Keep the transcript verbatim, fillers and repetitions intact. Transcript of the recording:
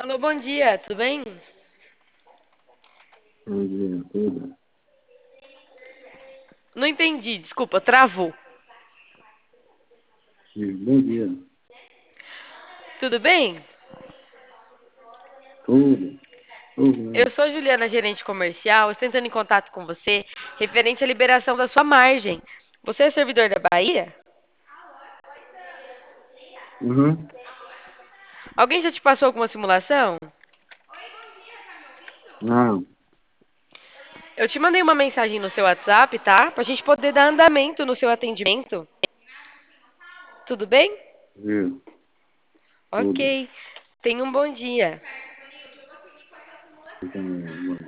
Alô, bom dia, tudo bem? Bom dia, tudo. Não entendi, desculpa, travou. Diz, bom dia, Tudo bem? tudo. Tudo, Eu né? sou a Juliana, gerente comercial, estou entrando em contato com você referente à liberação da sua margem. Você é servidor da Bahia? Uhum. Alguém já te passou alguma simulação? Não, Eu te mandei uma mensagem no seu WhatsApp, tá? Pra gente poder dar andamento no seu atendimento. Tudo bem? viu, tudo. Ok. Tenha um bom dia. Eu também, bom